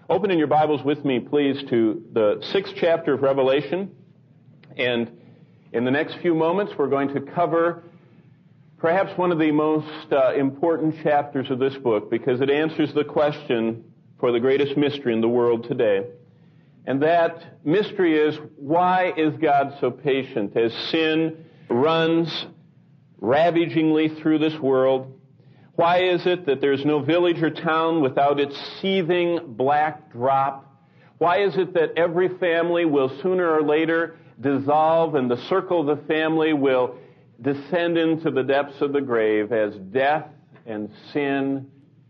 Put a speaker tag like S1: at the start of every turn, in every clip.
S1: Open in your Bibles with me, please, to the 6th chapter of Revelation. And in the next few moments, we're going to cover perhaps one of the most important chapters of this book, because it answers the question for the greatest mystery in the world today. And that mystery is, why is God so patient as sin runs ravagingly through this world? Why is it that there's no village or town without its seething black drop? Why is it that every family will sooner or later dissolve and the circle of the family will descend into the depths of the grave as death and sin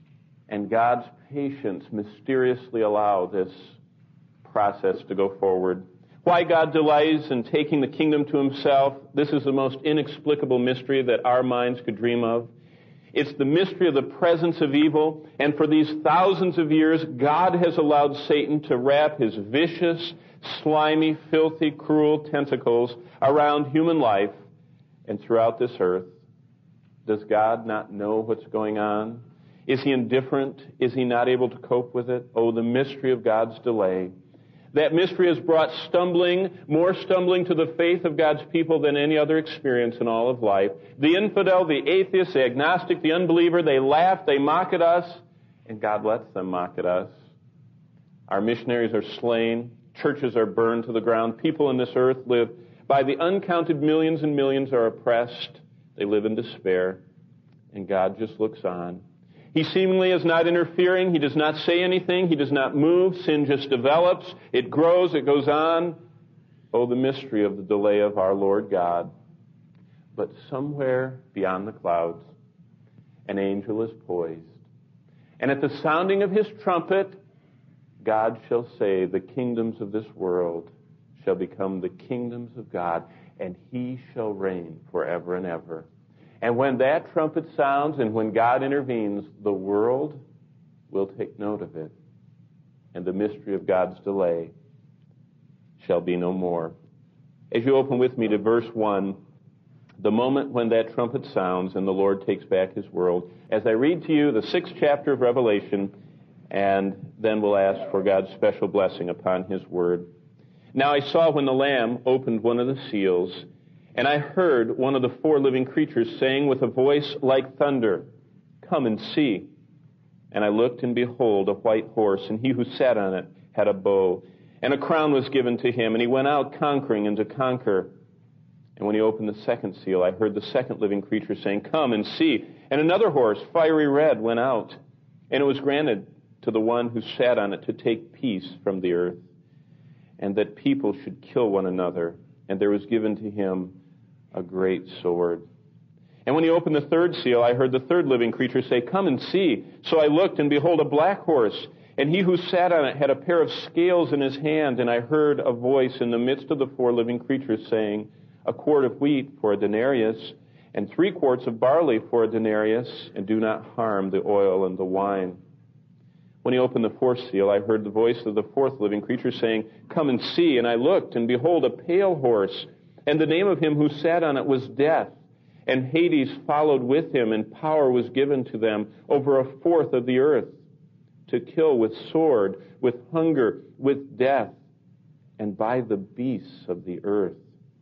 S1: and God's patience mysteriously allow this process to go forward? Why God delights in taking the kingdom to himself? This is the most inexplicable mystery that our minds could dream of. It's the mystery of the presence of evil, and for these thousands of years, God has allowed Satan to wrap his vicious, slimy, filthy, cruel tentacles around human life and throughout this earth. Does God not know what's going on? Is he indifferent? Is he not able to cope with it? Oh, the mystery of God's delay. That mystery has brought more stumbling to the faith of God's people than any other experience in all of life. The infidel, the atheist, the agnostic, the unbeliever, they laugh, they mock at us, and God lets them mock at us. Our missionaries are slain. Churches are burned to the ground. People in this earth live, by the uncounted millions and millions, are oppressed. They live in despair, and God just looks on. He seemingly is not interfering. He does not say anything. He does not move. Sin just develops. It grows. It goes on. Oh, the mystery of the delay of our Lord God. But somewhere beyond the clouds, an angel is poised. And at the sounding of his trumpet, God shall say, the kingdoms of this world shall become the kingdoms of God, and he shall reign forever and ever. And when that trumpet sounds and when God intervenes, the world will take note of it. And the mystery of God's delay shall be no more. As you open with me to verse 1, the moment when that trumpet sounds and the Lord takes back his world, as I read to you the 6th chapter of Revelation, and then we'll ask for God's special blessing upon his word. Now I saw when the Lamb opened one of the seals, and I heard one of the 4 living creatures saying with a voice like thunder, "Come and see." And I looked, and behold, a white horse, and he who sat on it had a bow, and a crown was given to him, and he went out conquering and to conquer. And when he opened the second seal, I heard the second living creature saying, "Come and see." And another horse, fiery red, went out, and it was granted to the one who sat on it to take peace from the earth, and that people should kill one another. And there was given to him a great sword. And when he opened the third seal, I heard the third living creature say, "Come and see." So I looked, and behold, a black horse, and he who sat on it had a pair of scales in his hand. And I heard a voice in the midst of the 4 living creatures saying, "A quart of wheat for a denarius, and 3 quarts of barley for a denarius, and do not harm the oil and the wine." When he opened the 4th seal, I heard the voice of the 4th living creature saying, "Come and see." And I looked, and behold, a pale horse, and the name of him who sat on it was Death. And Hades followed with him, and power was given to them over 1/4 of the earth, to kill with sword, with hunger, with death, and by the beasts of the earth.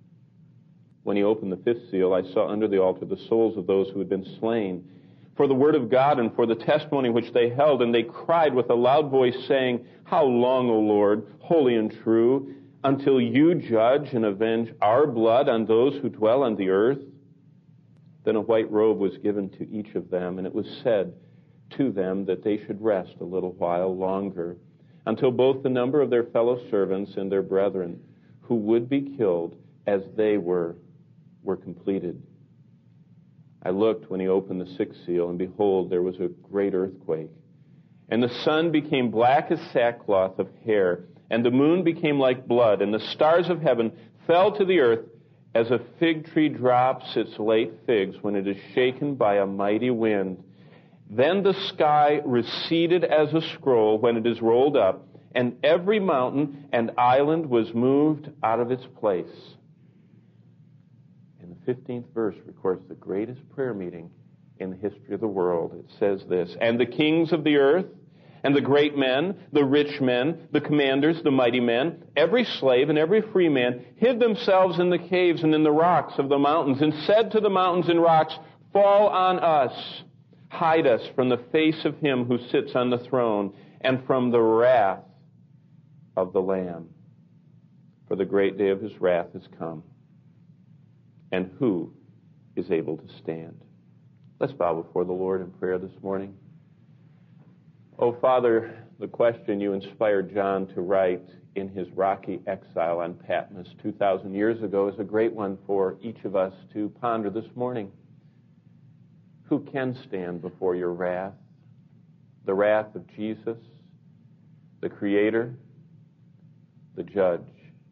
S1: When he opened the 5th seal, I saw under the altar the souls of those who had been slain for the word of God and for the testimony which they held, and they cried with a loud voice, saying, "How long, O Lord, holy and true, until you judge and avenge our blood on those who dwell on the earth?" Then a white robe was given to each of them, and it was said to them that they should rest a little while longer, until both the number of their fellow servants and their brethren who would be killed as they were completed. I looked when he opened the 6th seal, and behold, there was a great earthquake. And the sun became black as sackcloth of hair, and the moon became like blood, and the stars of heaven fell to the earth as a fig tree drops its late figs when it is shaken by a mighty wind. Then the sky receded as a scroll when it is rolled up, and every mountain and island was moved out of its place. And the 15th verse records the greatest prayer meeting in the history of the world. It says this, "And the kings of the earth And the great men, the rich men, the commanders, the mighty men, every slave and every free man hid themselves in the caves and in the rocks of the mountains, and said to the mountains and rocks, Fall on us, hide us from the face of him who sits on the throne, and from the wrath of the Lamb. For the great day of his wrath has come. And who is able to stand? Let's bow before the Lord in prayer this morning. Oh, Father, the question you inspired John to write in his rocky exile on Patmos 2,000 years ago is a great one for each of us to ponder this morning. Who can stand before your wrath? The wrath of Jesus, the Creator, the Judge,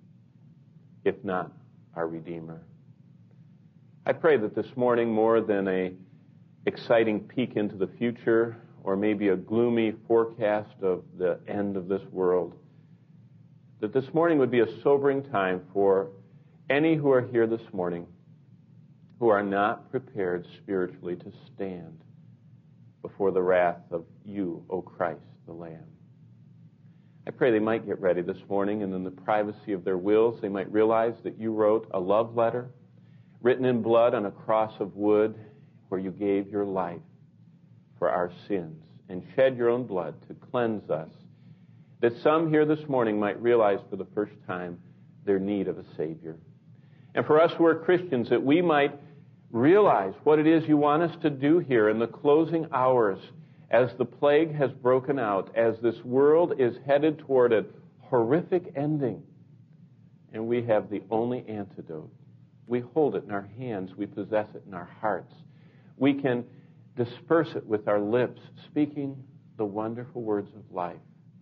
S1: if not our Redeemer. I pray that this morning, more than an exciting peek into the future, or maybe a gloomy forecast of the end of this world, that this morning would be a sobering time for any who are here this morning who are not prepared spiritually to stand before the wrath of you, O Christ, the Lamb. I pray they might get ready this morning, and in the privacy of their wills, they might realize that you wrote a love letter written in blood on a cross of wood where you gave your life for our sins and shed your own blood to cleanse us, that some here this morning might realize for the first time their need of a Savior. And for us who are Christians, that we might realize what it is you want us to do here in the closing hours as the plague has broken out, as this world is headed toward a horrific ending. And we have the only antidote. We hold it in our hands. We possess it in our hearts. We can disperse it with our lips, speaking the wonderful words of life.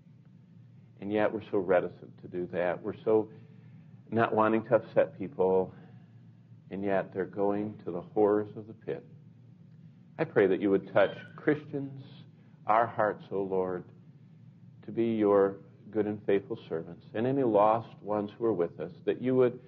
S1: And yet we're so reticent to do that. We're so not wanting to upset people, and yet they're going to the horrors of the pit. I pray that you would touch Christians, our hearts, O Lord, to be your good and faithful servants, and any lost ones who are with us, that you would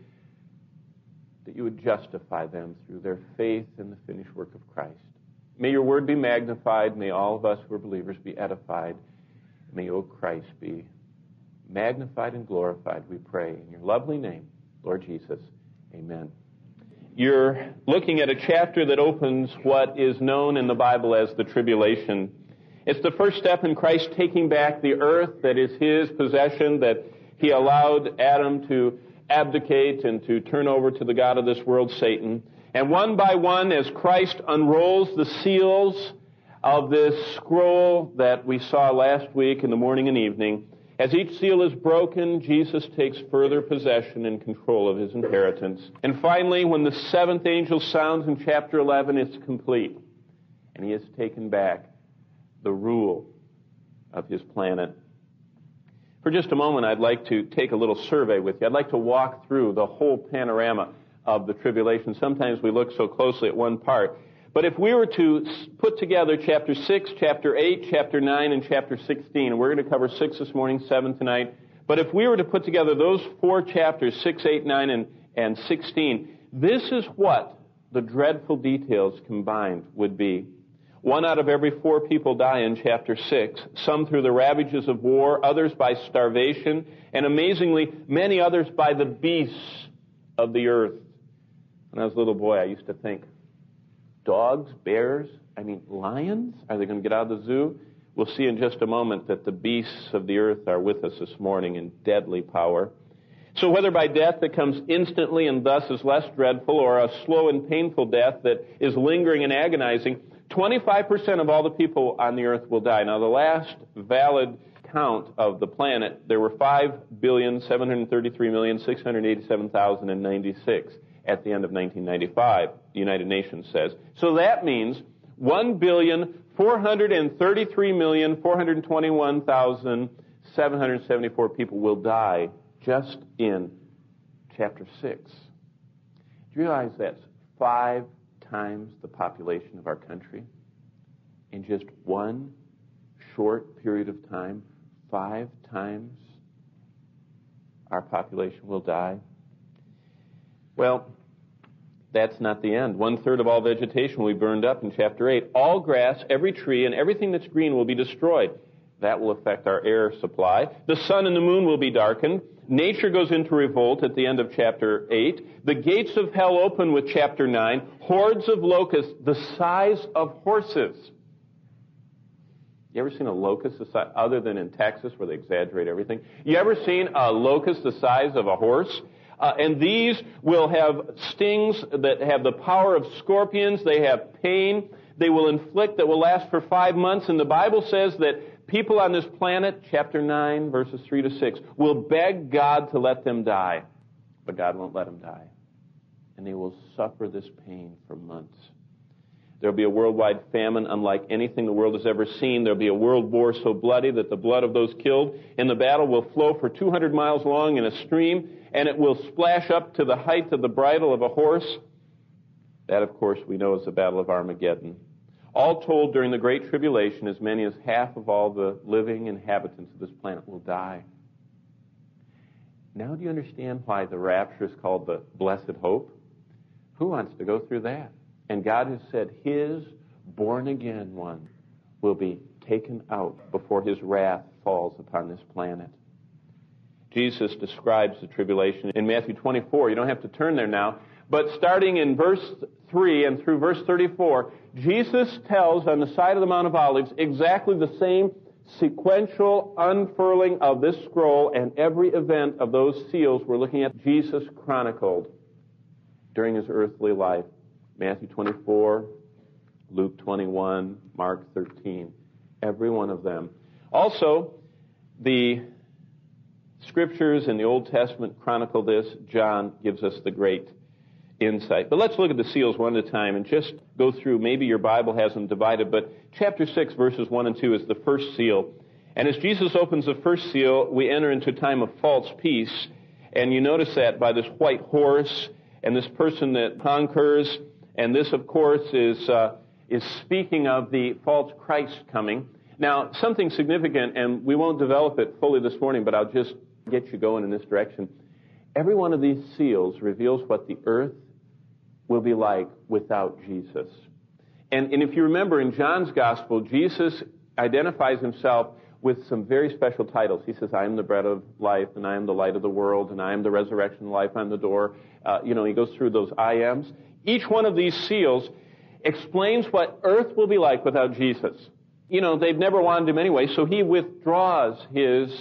S1: justify them through their faith in the finished work of Christ. May your word be magnified. May all of us who are believers be edified. May, O Christ, be magnified and glorified, we pray. In your lovely name, Lord Jesus. Amen. You're looking at a chapter that opens what is known in the Bible as the tribulation. It's the first step in Christ taking back the earth that is his possession, that he allowed Adam to abdicate and to turn over to the god of this world, Satan. And one by one, as Christ unrolls the seals of this scroll that we saw last week in the morning and evening, as each seal is broken, Jesus takes further possession and control of his inheritance. And finally, when the seventh angel sounds in chapter 11, it's complete. And he has taken back the rule of his planet. For just a moment, I'd like to take a little survey with you. I'd like to walk through the whole panorama of the tribulation. Sometimes we look so closely at one part. But if we were to put together chapter 6, chapter 8, chapter 9, and chapter 16, and we're going to cover 6 this morning, 7 tonight. But if we were to put together those 4 chapters, 6, 8, 9, and 16, this is what the dreadful details combined would be. 1 out of every 4 people die in chapter 6, some through the ravages of war, others by starvation, and amazingly, many others by the beasts of the earth. When I was a little boy, I used to think, dogs, bears, lions? Are they going to get out of the zoo? We'll see in just a moment that the beasts of the earth are with us this morning in deadly power. So whether by death that comes instantly and thus is less dreadful, or a slow and painful death that is lingering and agonizing, 25% of all the people on the earth will die. Now, the last valid count of the planet, there were 5,733,687,096 at the end of 1995, the United Nations says. So that means 1,433,421,774 people will die just in chapter 6. Do you realize that's 5 times the population of our country? In just one short period of time, 5 times our population will die. Well, that's not the end. 1/3 of all vegetation will be burned up in chapter 8. All grass, every tree, and everything that's green will be destroyed. That will affect our air supply. The sun and the moon will be darkened. Nature goes into revolt at the end of chapter 8. The gates of hell open with chapter 9. Hordes of locusts the size of horses. You ever seen a locust the size, other than in Texas where they exaggerate everything? You ever seen a locust the size of a horse? And these will have stings that have the power of scorpions. They have pain. They will inflict that will last for 5 months. And the Bible says that people on this planet, chapter 9, verses 3 to 6, will beg God to let them die. But God won't let them die. And they will suffer this pain for months. There will be a worldwide famine unlike anything the world has ever seen. There will be a world war so bloody that the blood of those killed in the battle will flow for 200 miles long in a stream, and it will splash up to the height of the bridle of a horse. That, of course, we know is the Battle of Armageddon. All told, during the Great Tribulation, as many as half of all the living inhabitants of this planet will die. Now do you understand why the rapture is called the blessed hope? Who wants to go through that? And God has said His born-again one will be taken out before His wrath falls upon this planet. Jesus describes the tribulation in Matthew 24. You don't have to turn there now. But starting in verse 3 and through verse 34, Jesus tells on the side of the Mount of Olives exactly the same sequential unfurling of this scroll and every event of those seals we're looking at Jesus chronicled during His earthly life. Matthew 24, Luke 21, Mark 13. Every one of them. Also, the Scriptures in the Old Testament chronicle this. John gives us the great insight. But let's look at the seals one at a time and just go through. Maybe your Bible has them divided, but chapter 6, verses 1 and 2 is the first seal. And as Jesus opens the first seal, we enter into a time of false peace. And you notice that by this white horse and this person that conquers. And this, of course, is speaking of the false Christ coming. Now, something significant, and we won't develop it fully this morning, but I'll just get you going in this direction. Every one of these seals reveals what the earth will be like without Jesus. And if you remember in John's Gospel, Jesus identifies Himself with some very special titles. He says, I am the bread of life, and I am the light of the world, and I am the resurrection of life, I am the door. He goes through those I ams. Each one of these seals explains what earth will be like without Jesus. They've never wanted Him anyway, so He withdraws His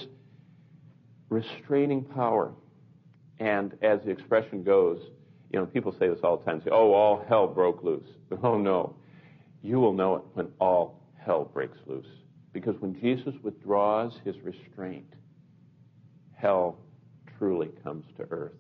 S1: restraining power. And as the expression goes, people say this all the time, say, oh, all hell broke loose. Oh, no. You will know it when all hell breaks loose. Because when Jesus withdraws His restraint, hell truly comes to earth.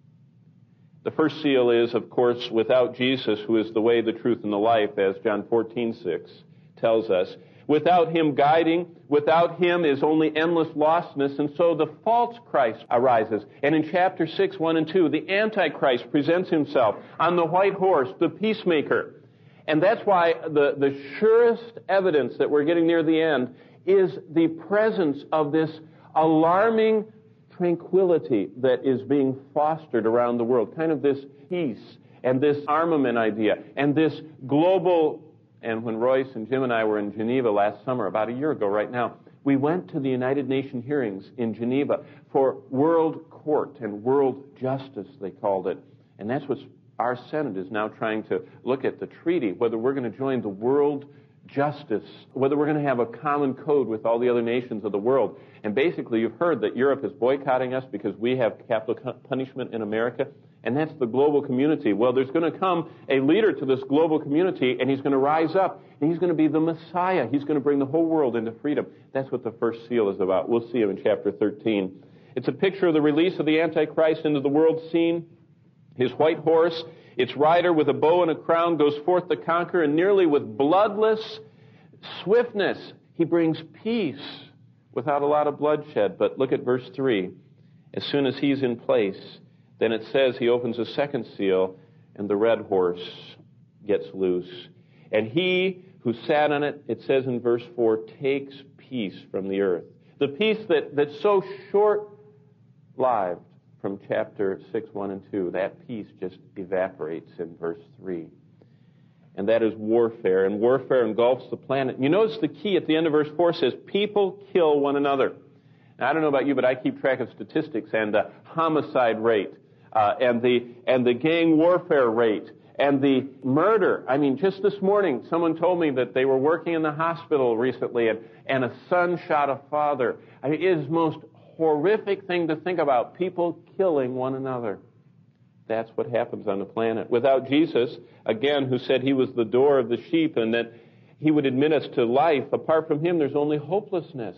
S1: The first seal is, of course, without Jesus, who is the way, the truth, and the life, as John 14:6 tells us. Without Him guiding, without Him is only endless lostness, and so the false Christ arises. And in chapter 6, 1 and 2, the Antichrist presents himself on the white horse, the peacemaker. And that's why the surest evidence that we're getting near the end is the presence of this alarming tranquility that is being fostered around the world. Kind of this peace and this armament idea and this global. And when Royce and Jim and I were in Geneva last summer, about a year ago right now, we went to the United Nations hearings in Geneva for world court and world justice, they called it. And that's what our Senate is now trying to look at, the treaty, whether we're going to join the world justice, whether we're going to have a common code with all the other nations of the world. And basically, you've heard that Europe is boycotting us because we have capital punishment in America, and that's the global community. Well, there's going to come a leader to this global community, and he's going to rise up, and he's going to be the Messiah. He's going to bring the whole world into freedom. That's what the first seal is about. We'll see him in chapter 13. It's a picture of the release of the Antichrist into the world scene. His white horse, its rider with a bow and a crown, goes forth to conquer, and nearly with bloodless swiftness, he brings peace without a lot of bloodshed. But look at verse 3. As soon as he's in place, then it says he opens a second seal, and the red horse gets loose. And he who sat on it, it says in verse 4, takes peace from the earth. The peace that's so short-lived from chapter 6, 1 and 2, that peace just evaporates in verse 3. and that is warfare. And warfare engulfs the planet. You notice the key at the end of verse 4 says, people kill one another. Now, I don't know about you, but I keep track of statistics and the homicide rate, and the gang warfare rate, and the murder. I mean, just this morning, someone told me that they were working in the hospital recently, and a son shot a father. I mean, it is the most horrific thing to think about, people killing one another. That's what happens on the planet. Without Jesus, again, who said he was the door of the sheep and that he would admit us to life, apart from him, there's only hopelessness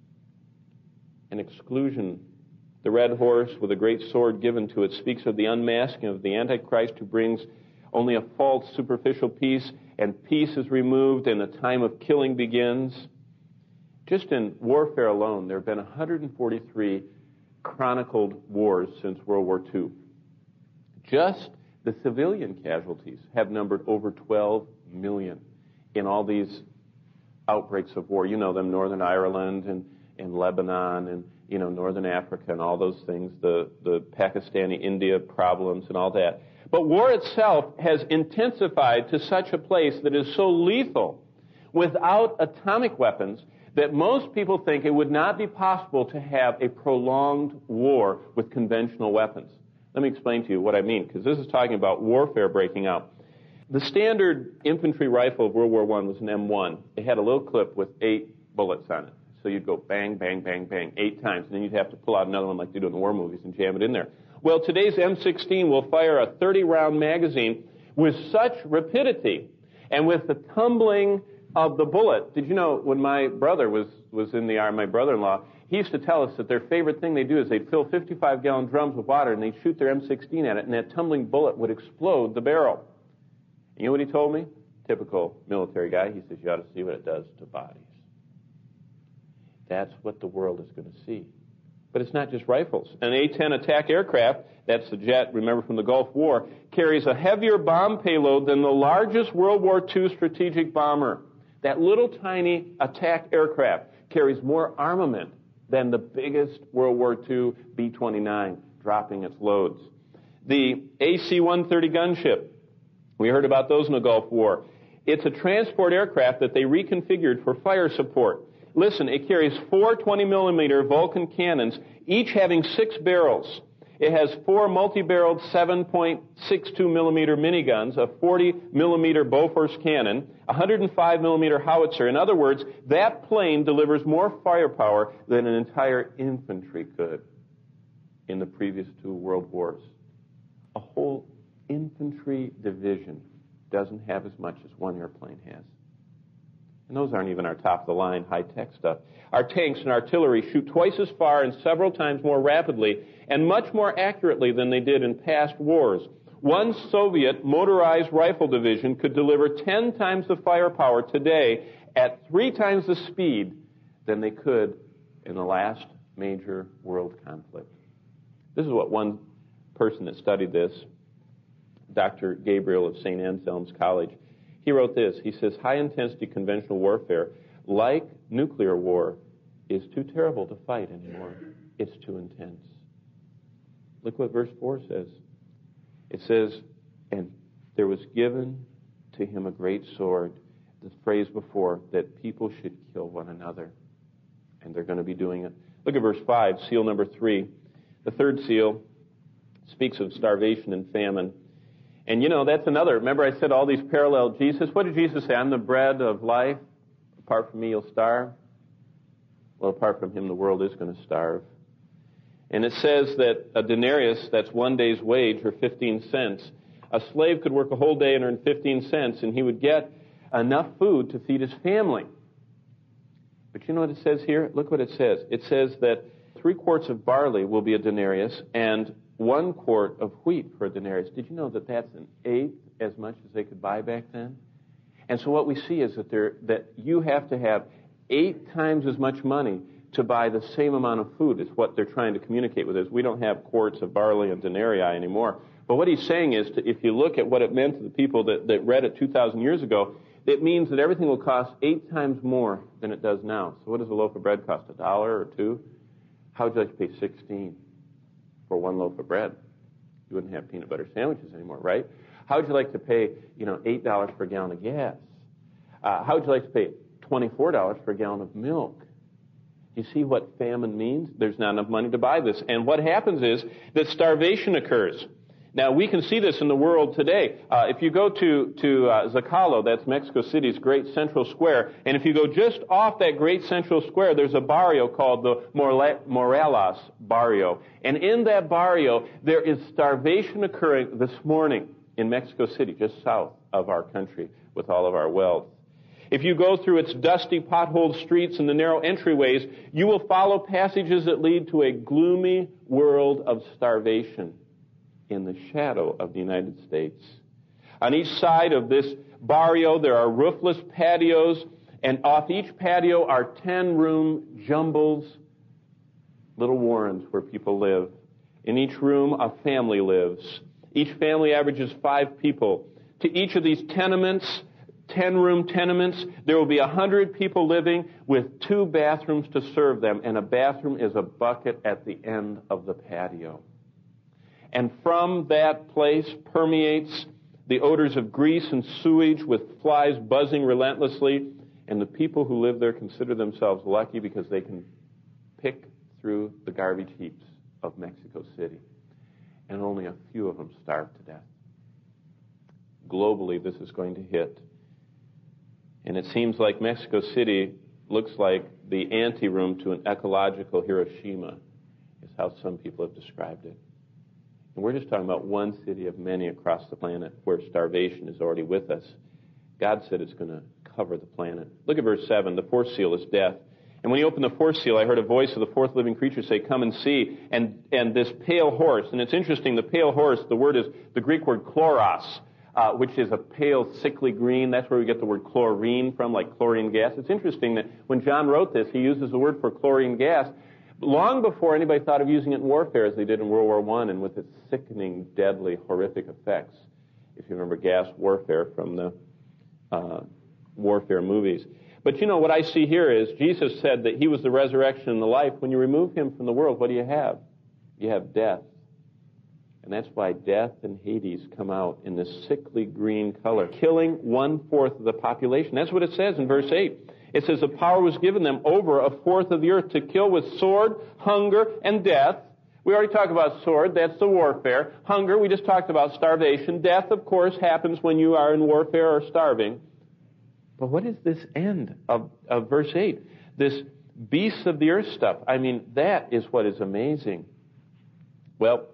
S1: and exclusion. The red horse with a great sword given to it speaks of the unmasking of the Antichrist, who brings only a false, superficial peace, and peace is removed and a time of killing begins. Just in warfare alone, there have been 143 chronicled wars since World War II. Just the civilian casualties have numbered over 12 million in all these outbreaks of war. You know them, Northern Ireland and Lebanon and, Northern Africa and all those things, the Pakistani-India problems and all that. But war itself has intensified to such a place that is so lethal without atomic weapons that most people think it would not be possible to have a prolonged war with conventional weapons. Let me explain to you what I mean, because this is talking about warfare breaking out. The standard infantry rifle of World War I was an M1. It had a little clip with 8 bullets on it. So you'd go bang, bang, bang, bang 8 times, and then you'd have to pull out another one like they do in the war movies and jam it in there. Well, today's M16 will fire a 30-round magazine with such rapidity and with the tumbling of the bullet. Did you know when my brother was in the army, my brother-in-law, he used to tell us that their favorite thing they do is they'd fill 55-gallon drums with water and they'd shoot their M16 at it, and that tumbling bullet would explode the barrel. And you know what he told me? Typical military guy. He says, you ought to see what it does to bodies. That's what the world is going to see. But it's not just rifles. An A-10 attack aircraft, that's the jet, remember from the Gulf War, carries a heavier bomb payload than the largest World War II strategic bomber. That little tiny attack aircraft carries more armament than the biggest World War II B-29, dropping its loads. The AC-130 gunship, we heard about those in the Gulf War. It's a transport aircraft that they reconfigured for fire support. Listen, it carries 4 20-millimeter Vulcan cannons, each having 6 barrels. It has 4 multi-barreled 7.62-millimeter miniguns, a 40-millimeter Bofors cannon, a 105-millimeter howitzer. In other words, that plane delivers more firepower than an entire infantry could in the previous 2 world wars. A whole infantry division doesn't have as much as one airplane has. And those aren't even our top-of-the-line high-tech stuff. Our tanks and artillery shoot twice as far and several times more rapidly and much more accurately than they did in past wars. One Soviet motorized rifle division could deliver 10 times the firepower today at 3 times the speed than they could in the last major world conflict. This is what one person that studied this, Dr. Gabriel of St. Anselm's College, he wrote this. He says, high-intensity conventional warfare, like nuclear war, is too terrible to fight anymore. It's too intense. Look what verse 4 says. It says, and there was given to him a great sword, the phrase before, that people should kill one another. And they're going to be doing it. Look at verse 5, seal number 3. The third seal speaks of starvation and famine. And that's another. Remember I said all these parallel Jesus? What did Jesus say? I'm the bread of life. Apart from me, you'll starve. Well, apart from him, the world is going to starve. And it says that a denarius, that's 1 day's wage, or 15 cents. A slave could work a whole day and earn 15 cents, and he would get enough food to feed his family. But you know what it says here? Look what it says. It says that 3 quarts of barley will be a denarius, and 1 quart of wheat for a denarius. Did you know that that's an eighth as much as they could buy back then? And so what we see is that you have to have 8 times as much money to buy the same amount of food is what they're trying to communicate with us. We don't have quarts of barley and denarii anymore. But what he's saying is, if you look at what it meant to the people that read it 2,000 years ago, it means that everything will cost 8 times more than it does now. So what does a loaf of bread cost, $1 or $2? How would you like to pay 16 for 1 loaf of bread? You wouldn't have peanut butter sandwiches anymore, right? How would you like to pay, $8 per gallon of gas? How would you like to pay $24 for a gallon of milk? You see what famine means? There's not enough money to buy this. And what happens is that starvation occurs. Now, we can see this in the world today. If you go to Zocalo, that's Mexico City's great central square, and if you go just off that great central square, there's a barrio called the Morelos barrio. And in that barrio, there is starvation occurring this morning in Mexico City, just south of our country, with all of our wealth. If you go through its dusty, potholed streets and the narrow entryways, you will follow passages that lead to a gloomy world of starvation in the shadow of the United States. On each side of this barrio, there are roofless patios, and off each patio are 10-room jumbles, little warrens where people live. In each room, a family lives. Each family averages 5 people. To each of these tenements, 10-room tenements, there will be 100 people living with 2 bathrooms to serve them, and a bathroom is a bucket at the end of the patio. And from that place permeates the odors of grease and sewage with flies buzzing relentlessly, and the people who live there consider themselves lucky because they can pick through the garbage heaps of Mexico City. And only a few of them starve to death. Globally, this is going to hit. And it seems like Mexico City looks like the anteroom to an ecological Hiroshima, is how some people have described it. And we're just talking about one city of many across the planet where starvation is already with us. God said it's going to cover the planet. Look at verse 7. The 4th seal is death. And when he opened the 4th seal, I heard a voice of the 4th living creature say, "Come and see." And this pale horse, and it's interesting, the pale horse, the word is the Greek word chloros, which is a pale, sickly green. That's where we get the word chlorine from, like chlorine gas. It's interesting that when John wrote this, he uses the word for chlorine gas long before anybody thought of using it in warfare as they did in World War I and with its sickening, deadly, horrific effects. If you remember gas warfare from the warfare movies. But what I see here is Jesus said that he was the resurrection and the life. When you remove him from the world, what do you have? You have death. And that's why death and Hades come out in this sickly green color, killing 1/4 of the population. That's what it says in verse 8. It says the power was given them over 1/4 of the earth to kill with sword, hunger, and death. We already talked about sword. That's the warfare. Hunger, we just talked about starvation. Death, of course, happens when you are in warfare or starving. But what is this end of verse 8? This beasts of the earth stuff. I mean, that is what is amazing. Well,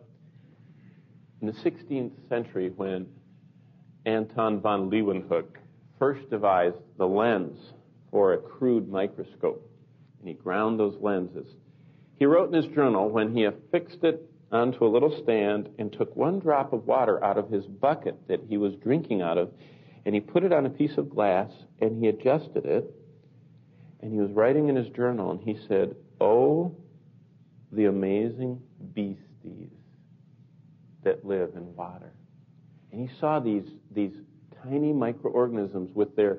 S1: in the 16th century, when Anton von Leeuwenhoek first devised the lens for a crude microscope, and he ground those lenses, he wrote in his journal when he affixed it onto a little stand and took 1 drop of water out of his bucket that he was drinking out of, and he put it on a piece of glass, and he adjusted it, and he was writing in his journal, and he said, "Oh, the amazing beasties that live in water." And he saw these tiny microorganisms with their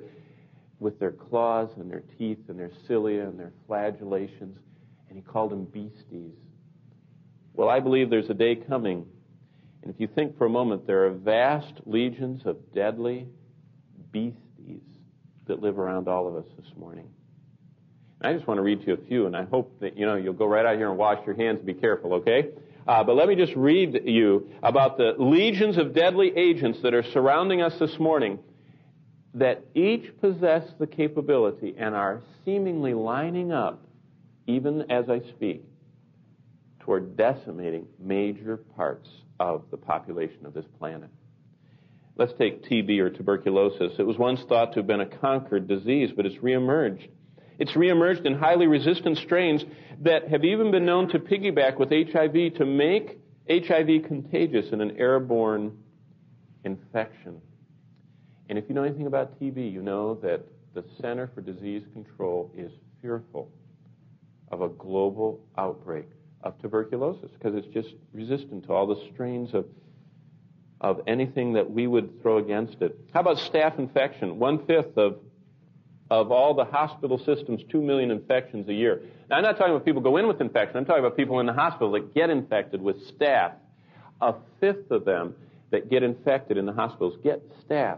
S1: claws and their teeth and their cilia and their flagellations, and he called them beasties. Well, I believe there's a day coming, and if you think for a moment, there are vast legions of deadly beasties that live around all of us this morning. And I just want to read to you a few, and I hope that you'll go right out here and wash your hands and be careful, okay? But let me just read you about the legions of deadly agents that are surrounding us this morning, that each possess the capability and are seemingly lining up, even as I speak, toward decimating major parts of the population of this planet. Let's take TB or tuberculosis. It was once thought to have been a conquered disease, but it's reemerged. It's reemerged in highly resistant strains that have even been known to piggyback with HIV to make HIV contagious in an airborne infection. And if you know anything about TB, you know that the Center for Disease Control is fearful of a global outbreak of tuberculosis because it's just resistant to all the strains of anything that we would throw against it. How about staph infection? 1/5 of all the hospital systems, 2 million infections a year. Now, I'm not talking about people go in with infection. I'm talking about people in the hospital that get infected with staph. 1/5 of them, that get infected in the hospitals, get staph.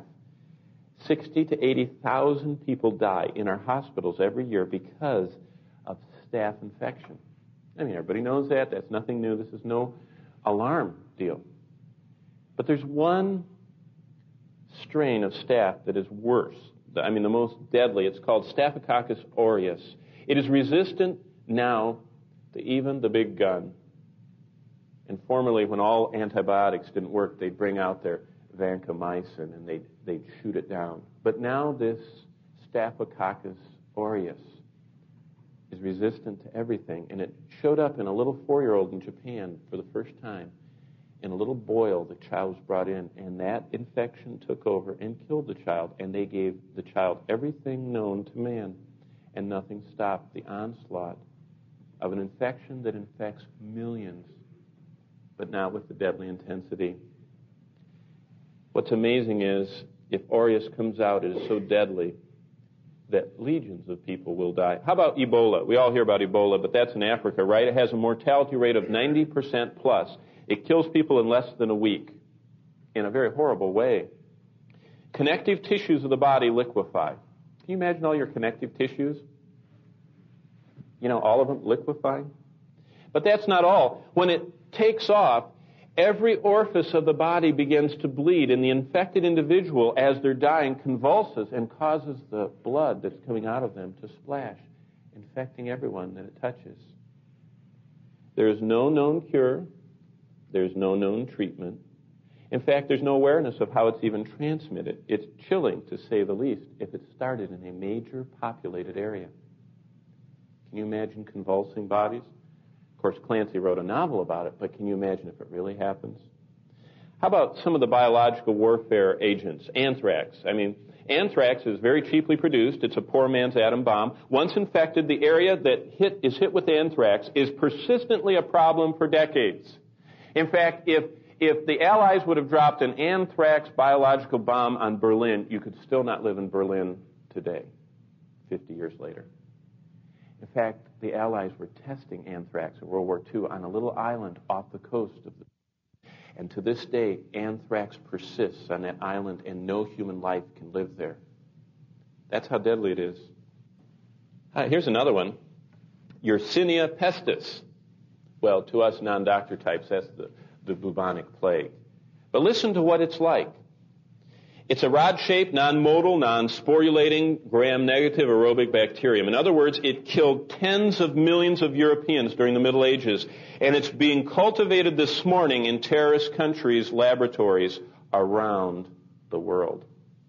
S1: 60 to 80,000 people die in our hospitals every year because of staph infection. I mean, everybody knows that. That's nothing new. This is no alarm deal. But there's one strain of staph that is worse. I mean, the most deadly. It's called Staphylococcus aureus. It is resistant now to even the big gun. And formerly, when all antibiotics didn't work, they'd bring out their vancomycin and they'd shoot it down. But now this Staphylococcus aureus is resistant to everything. And it showed up in a little 4-year-old in Japan for the first time in a little boil the child was brought in. And that infection took over and killed the child. And they gave the child everything known to man. And nothing stopped the onslaught of an infection that infects millions, but not with the deadly intensity. What's amazing is, if aureus comes out, it is so deadly that legions of people will die. How about Ebola? We all hear about Ebola, but that's in Africa, right? It has a mortality rate of 90% plus. It kills people in less than a week in a very horrible way. Connective tissues of the body liquefy. Can you imagine all your connective tissues? You know, all of them liquefying? But that's not all. When it takes off, every orifice of the body begins to bleed, and the infected individual, as they're dying, convulses and causes the blood that's coming out of them to splash, infecting everyone that it touches. There is no known cure. There's no known treatment. In fact, there's no awareness of how it's even transmitted. It's chilling, to say the least, if it started in a major populated area. Can you imagine convulsing bodies? Of course, Clancy wrote a novel about it, but can you imagine if it really happens? How about some of the biological warfare agents? Anthrax. I mean, anthrax is very cheaply produced. It's a poor man's atom bomb. Once infected, the area that is hit with anthrax is persistently a problem for decades. In fact, if the Allies would have dropped an anthrax biological bomb on Berlin, you could still not live in Berlin today, 50 years later. In fact, the Allies were testing anthrax in World War II on a little island off the coast of and to this day, anthrax persists on that island, and no human life can live there. That's how deadly it is. Here's another one. Yersinia pestis. Well, to us non-doctor types, that's the bubonic plague. But listen to what it's like. It's a rod-shaped, non-motile, non-sporulating, gram-negative aerobic bacterium. In other words, it killed tens of millions of Europeans during the Middle Ages, and it's being cultivated this morning in terrorist countries' laboratories around the world.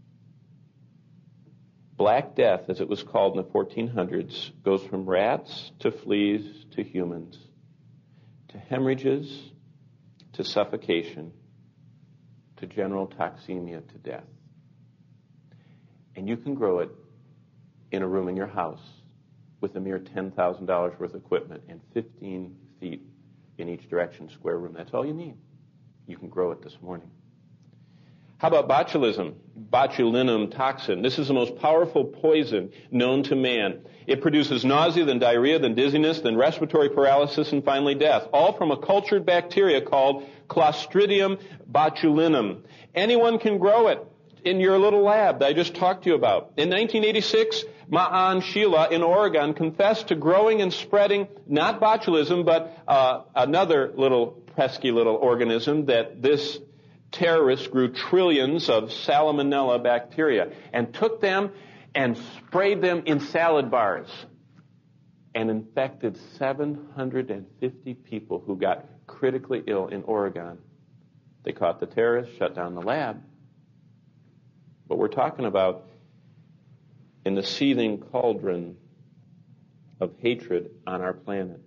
S1: Black Death, as it was called in the 1400s, goes from rats to fleas to humans, to hemorrhages, to suffocation, to general toxemia, to death. And you can grow it in a room in your house with a mere $10,000 worth of equipment and 15 feet in each direction, square room. That's all you need. You can grow it this morning. How about botulism? Botulinum toxin. This is the most powerful poison known to man. It produces nausea, then diarrhea, then dizziness, then respiratory paralysis, and finally death, all from a cultured bacteria called Clostridium botulinum. Anyone can grow it in your little lab that I just talked to you about. In 1986, Ma'an Sheila in Oregon confessed to growing and spreading not botulism, but another little pesky little organism that this terrorists grew trillions of salmonella bacteria and took them and sprayed them in salad bars and infected 750 people who got critically ill in Oregon. They caught the terrorists, shut down the lab. But we're talking about in the seething cauldron of hatred on our planet.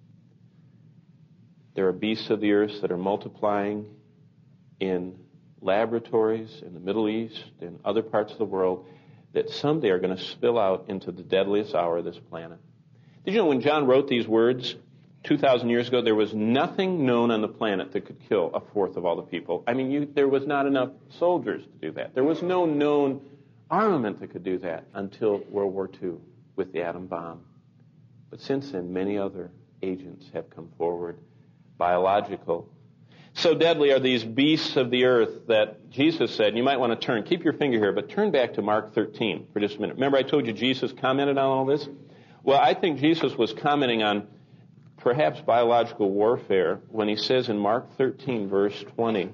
S1: There are beasts of the earth that are multiplying in laboratories in the Middle East and other parts of the world that someday are going to spill out into the deadliest hour of this planet. Did you know when John wrote these words 2,000 years ago, there was nothing known on the planet that could kill a fourth of all the people? I mean, there was not enough soldiers to do that. There was no known armament that could do that until World War II with the atom bomb. But since then, many other agents have come forward, biological. So deadly are these beasts of the earth that Jesus said, and you might want to turn, keep your finger here, but turn back to Mark 13 for just a minute. Remember I told you Jesus commented on all this? Well, I think Jesus was commenting on perhaps biological warfare when he says in Mark 13, verse 20,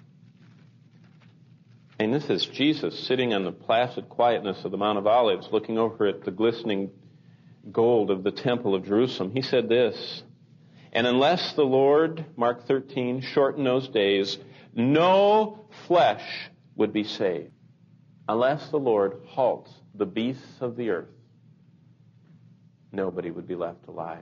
S1: and this is Jesus sitting on the placid quietness of the Mount of Olives, looking over at the glistening gold of the temple of Jerusalem. He said this, and unless the Lord, Mark 13, shorten those days, no flesh would be saved. Unless the Lord halts the beasts of the earth, nobody would be left alive.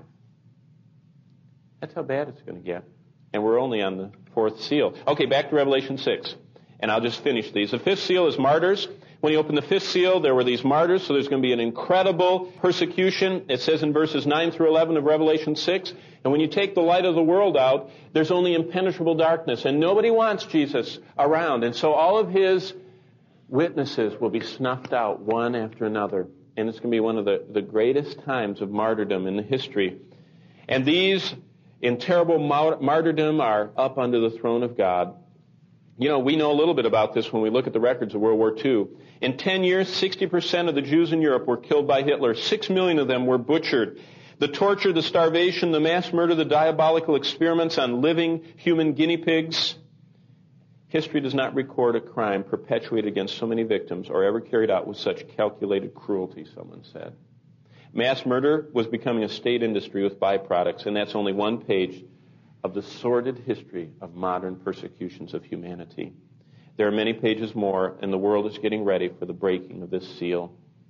S1: That's how bad it's going to get. And we're only on the fourth seal. Okay, back to Revelation 6. And I'll just finish these. The fifth seal is martyrs. When you open the fifth seal, there were these martyrs, so there's going to be an incredible persecution. It says in verses 9 through 11 of Revelation 6, and when you take the light of the world out, there's only impenetrable darkness, and nobody wants Jesus around. And so all of his witnesses will be snuffed out one after another. And it's going to be one of the greatest times of martyrdom in the history. And these, in terrible martyrdom, are up under the throne of God. You know, we know a little bit about this when we look at the records of World War II. In 10 years, 60% of the Jews in Europe were killed by Hitler. 6 million of them were butchered. The torture, the starvation, the mass murder, the diabolical experiments on living human guinea pigs. History does not record a crime perpetuated against so many victims or ever carried out with such calculated cruelty, someone said. Mass murder was becoming a state industry with byproducts, and that's only one page of the sordid history of modern persecutions of humanity. There are many pages more, and the world is getting ready for the breaking of this seal.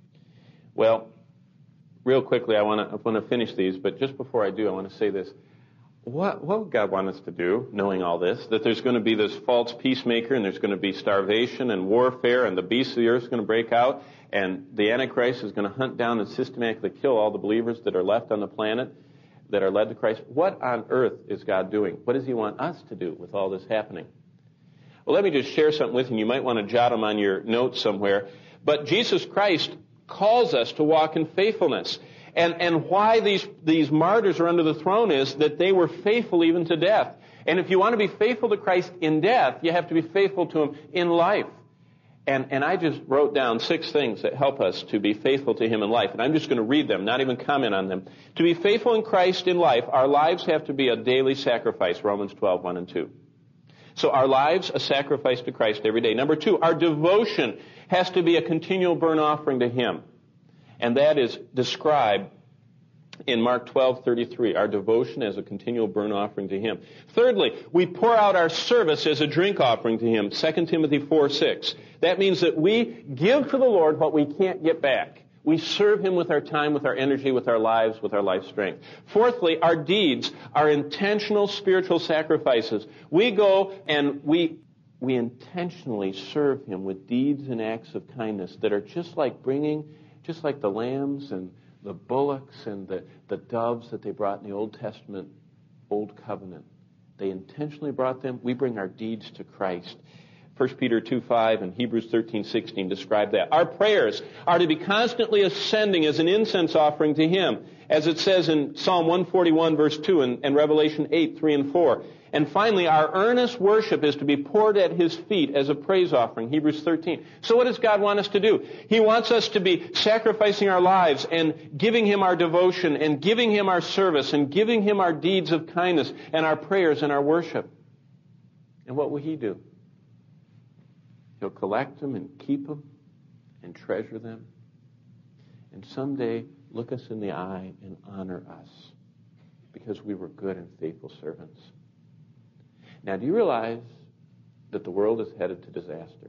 S1: Well, real quickly, I want to finish these, but just before I do, I want to say this. What would God want us to do, knowing all this? That there's going to be this false peacemaker, and there's going to be starvation and warfare, and the beasts of the earth is going to break out, and the Antichrist is going to hunt down and systematically kill all the believers that are left on the planet that are led to Christ. What on earth is God doing? What does he want us to do with all this happening? Well, let me just share something with you. You might want to jot them on your notes somewhere. But Jesus Christ calls us to walk in faithfulness. And why these martyrs are under the throne is that they were faithful even to death. And if you want to be faithful to Christ in death, you have to be faithful to him in life. And I just wrote down 6 things that help us to be faithful to him in life. And I'm just going to read them, not even comment on them. To be faithful in Christ in life, our lives have to be a daily sacrifice, Romans 12, 1 and 2. So our lives, a sacrifice to Christ every day. Number 2, our devotion has to be a continual burnt offering to him. And that is described in Mark 12:33, our devotion as a continual burnt offering to him. Thirdly, we pour out our service as a drink offering to him, 2 Timothy 4:6. That means that we give to the Lord what we can't get back. We serve him with our time, with our energy, with our lives, with our life strength. Fourthly, our deeds are intentional spiritual sacrifices. We go and we intentionally serve him with deeds and acts of kindness that are just like the lambs and the bullocks and the doves that they brought in the Old Testament, Old Covenant. They intentionally brought them. We bring our deeds to Christ. 1 Peter 2:5 and Hebrews 13:16 describe that. Our prayers are to be constantly ascending as an incense offering to him, as it says in Psalm 141 verse 2 and Revelation 8:3 and 4. And finally, our earnest worship is to be poured at his feet as a praise offering, Hebrews 13. So what does God want us to do? He wants us to be sacrificing our lives and giving him our devotion and giving him our service and giving him our deeds of kindness and our prayers and our worship. And what will he do? He'll collect them and keep them and treasure them. And someday look us in the eye and honor us because we were good and faithful servants. Now, do you realize that the world is headed to disaster?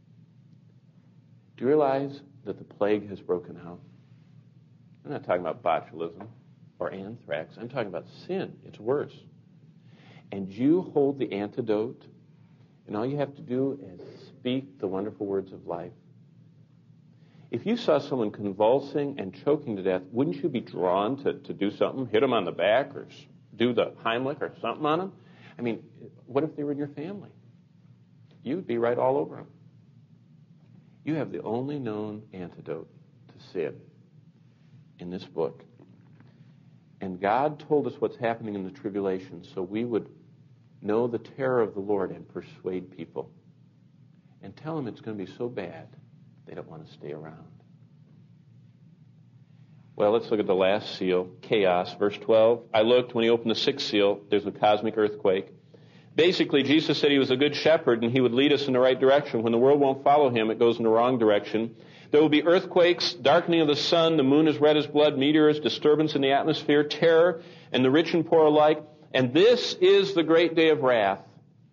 S1: Do you realize that the plague has broken out? I'm not talking about botulism or anthrax. I'm talking about sin. It's worse. And you hold the antidote, and all you have to do is speak the wonderful words of life. If you saw someone convulsing and choking to death, wouldn't you be drawn to do something? Hit them on the back or do the Heimlich or something on them? I mean, what if they were in your family? You'd be right all over them. You have the only known antidote to sin in this book. And God told us what's happening in the tribulation so we would know the terror of the Lord and persuade people. And tell them it's going to be so bad they don't want to stay around. Well, let's look at the last seal, chaos, verse 12. I looked, when he opened the sixth seal, there's a cosmic earthquake. Basically, Jesus said he was a good shepherd and he would lead us in the right direction. When the world won't follow him, it goes in the wrong direction. There will be earthquakes, darkening of the sun, the moon is red as blood, meteors, disturbance in the atmosphere, terror, and the rich and poor alike. And this is the great day of wrath.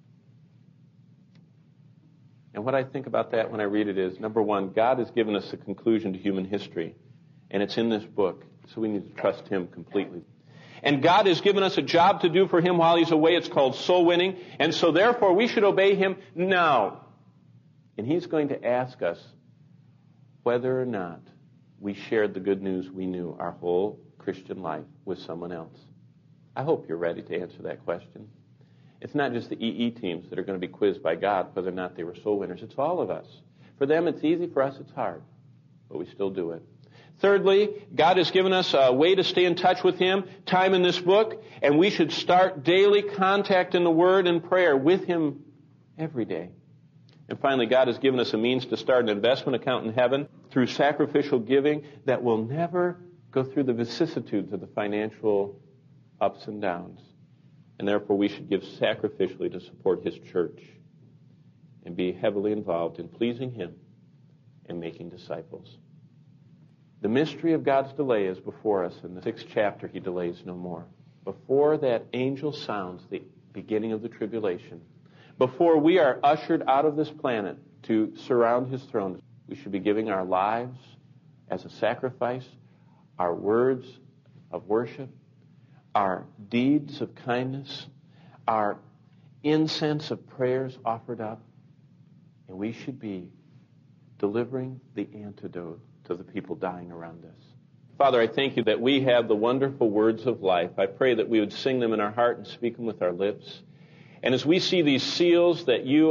S1: And what I think about that when I read it is, number one, God has given us a conclusion to human history. And it's in this book, so we need to trust him completely. And God has given us a job to do for him while he's away. It's called soul winning. And so therefore we should obey him now. And he's going to ask us whether or not we shared the good news we knew our whole Christian life with someone else. I hope you're ready to answer that question. It's not just the EE teams that are going to be quizzed by God whether or not they were soul winners. It's all of us. For them it's easy, for us it's hard. But we still do it. Thirdly, God has given us a way to stay in touch with him, time in this book, and we should start daily contact in the Word and prayer with him every day. And finally, God has given us a means to start an investment account in heaven through sacrificial giving that will never go through the vicissitudes of the financial ups and downs. And therefore, we should give sacrificially to support his church and be heavily involved in pleasing him and making disciples. The mystery of God's delay is before us. In the 6th chapter, he delays no more. Before that angel sounds the beginning of the tribulation, before we are ushered out of this planet to surround his throne, we should be giving our lives as a sacrifice, our words of worship, our deeds of kindness, our incense of prayers offered up, and we should be delivering the antidote to the people dying around us. Father, I thank you that we have the wonderful words of life. I pray that we would sing them in our heart and speak them with our lips. And as we see these seals that you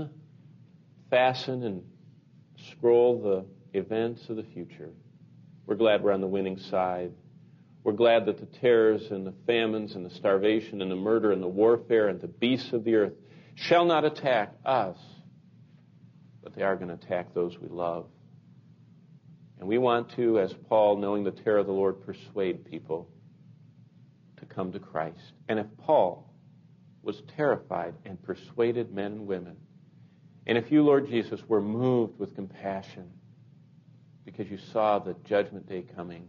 S1: unfasten and scroll the events of the future, we're glad we're on the winning side. We're glad that the terrors and the famines and the starvation and the murder and the warfare and the beasts of the earth shall not attack us, but they are going to attack those we love. And we want to, as Paul, knowing the terror of the Lord, persuade people to come to Christ. And if Paul was terrified and persuaded men and women, and if you, Lord Jesus, were moved with compassion because you saw the judgment day coming,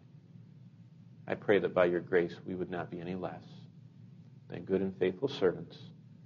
S1: I pray that by your grace we would not be any less than good and faithful servants.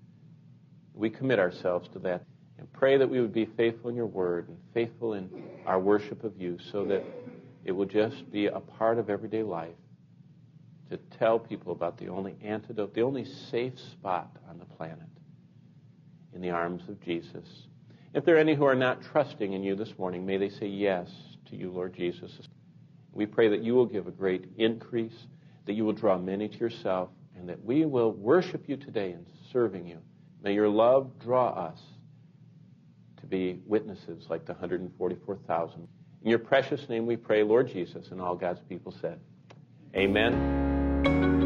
S1: We commit ourselves to that. And pray that we would be faithful in your word and faithful in our worship of you so that it will just be a part of everyday life to tell people about the only antidote, the only safe spot on the planet in the arms of Jesus. If there are any who are not trusting in you this morning, may they say yes to you, Lord Jesus. We pray that you will give a great increase, that you will draw many to yourself, and that we will worship you today in serving you. May your love draw us to be witnesses like the 144,000. In your precious name we pray, Lord Jesus, and all God's people said, amen.